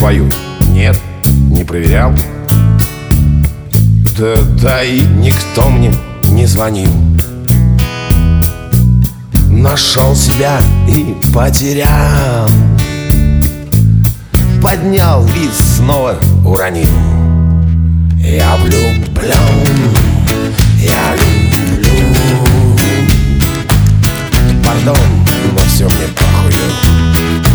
свою? Нет, не проверял. Да и никто мне не звонил. Нашел себя и потерял. Поднял и снова уронил. Я влюблен, я люблю. Пардон, но все мне похую.